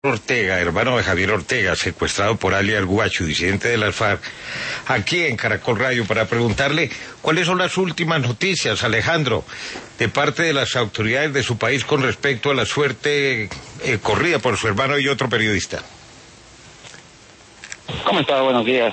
Ortega, hermano de Javier Ortega, secuestrado por alias Guacho, disidente de las FARC, aquí en Caracol Radio, para preguntarle cuáles son las últimas noticias, Alejandro, de parte de las autoridades de su país con respecto a la suerte corrida por su hermano y otro periodista. ¿Cómo está? Buenos días.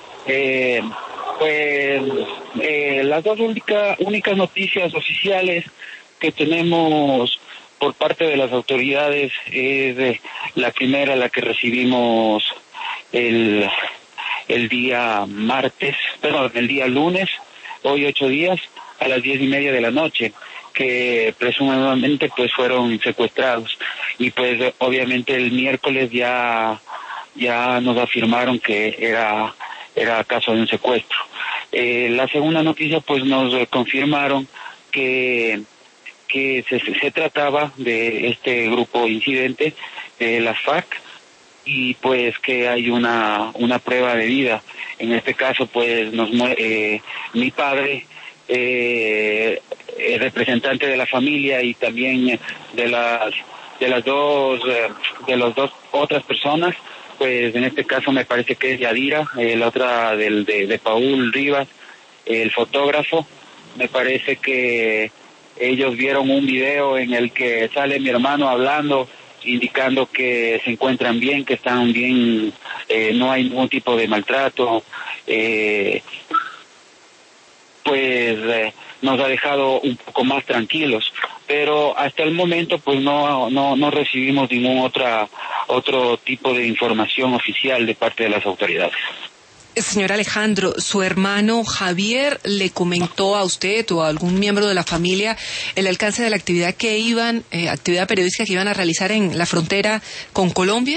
Las dos únicas noticias oficiales que tenemos por parte de las autoridades es la primera, la que recibimos el día lunes, hoy 8 días, a las 10:30 de la noche, que presumiblemente pues fueron secuestrados. Y pues obviamente el miércoles ya nos afirmaron que era caso de un secuestro. La segunda noticia pues nos confirmaron que se trataba de este grupo incidente de las FARC y pues que hay una prueba de vida. En este caso pues mi padre, representante de la familia y también de las dos otras personas, pues en este caso me parece que es Yadira, la otra de Paul Rivas, el fotógrafo. Me parece que ellos vieron un video en el que sale mi hermano hablando, indicando que se encuentran bien, que están bien, no hay ningún tipo de maltrato. Nos ha dejado un poco más tranquilos, pero hasta el momento pues no recibimos ningún otro tipo de información oficial de parte de las autoridades. Señor Alejandro, ¿su hermano Javier le comentó a usted o a algún miembro de la familia el alcance de la actividad actividad periodística que iban a realizar en la frontera con Colombia?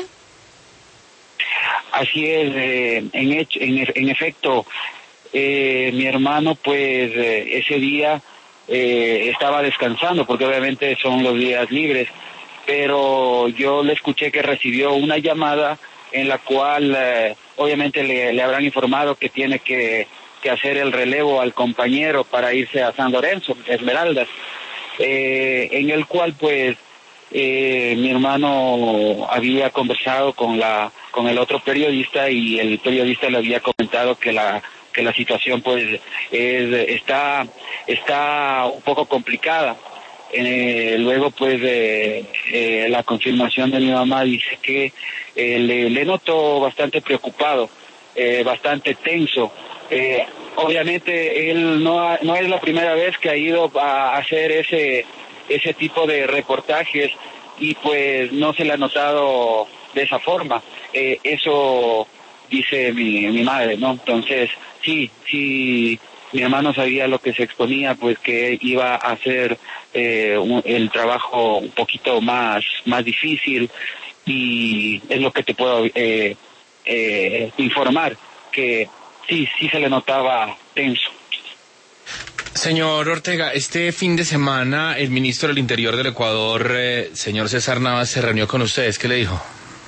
Así es, en efecto, mi hermano pues ese día estaba descansando porque obviamente son los días libres, pero yo le escuché que recibió una llamada en la cual obviamente le habrán informado que tiene que hacer el relevo al compañero para irse a San Lorenzo, Esmeraldas, en el cual pues mi hermano había conversado con el otro periodista y el periodista le había comentado que la situación pues está un poco complicada. Luego pues la confirmación de mi mamá dice que le noto bastante preocupado, bastante tenso. Obviamente él no es la primera vez que ha ido a hacer ese tipo de reportajes y pues no se le ha notado de esa forma. Eso dice mi madre, ¿no? Entonces sí, mi hermano sabía lo que se exponía, pues que iba a hacer el trabajo un poquito más difícil, y es lo que te puedo informar, que sí se le notaba tenso. Señor Ortega, este fin de semana el ministro del Interior del Ecuador, señor César Navas, se reunió con ustedes. ¿Qué le dijo?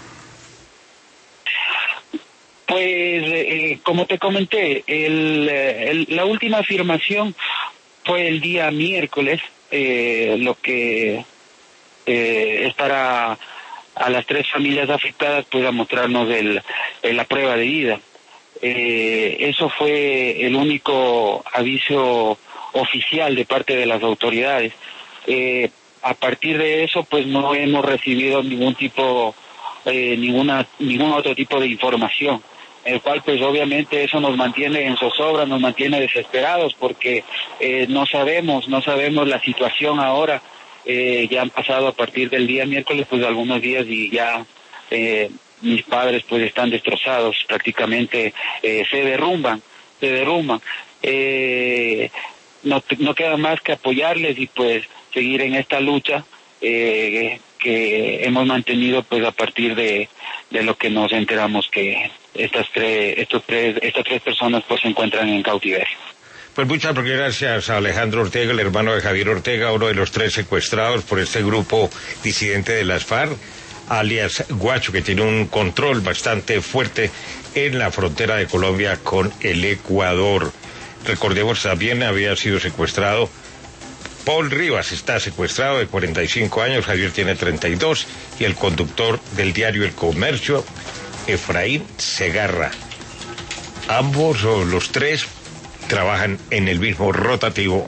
Pues, como te comenté, la última afirmación fue el día miércoles, lo que es para a las 3 familias afectadas, pues a mostrarnos la prueba de vida. Eso fue el único aviso oficial de parte de las autoridades. A partir de eso, pues no hemos recibido ningún otro tipo de información, el cual pues obviamente eso nos mantiene en zozobra, nos mantiene desesperados, porque no sabemos la situación ahora. Ya han pasado a partir del día miércoles pues algunos días y ya mis padres pues están destrozados, prácticamente se derrumban. No queda más que apoyarles y pues seguir en esta lucha que hemos mantenido pues a partir de lo que nos enteramos que estas tres personas pues se encuentran en cautiverio. Pues muchas gracias a Alejandro Ortega, el hermano de Javier Ortega, uno de los 3 secuestrados por este grupo disidente de las FARC, alias Guacho, que tiene un control bastante fuerte en la frontera de Colombia con el Ecuador. Recordemos, también había sido secuestrado Paul Rivas está secuestrado, de 45 años, Javier tiene 32, y el conductor del diario El Comercio, Efraín Segarra. Ambos, o los tres, trabajan en el mismo rotativo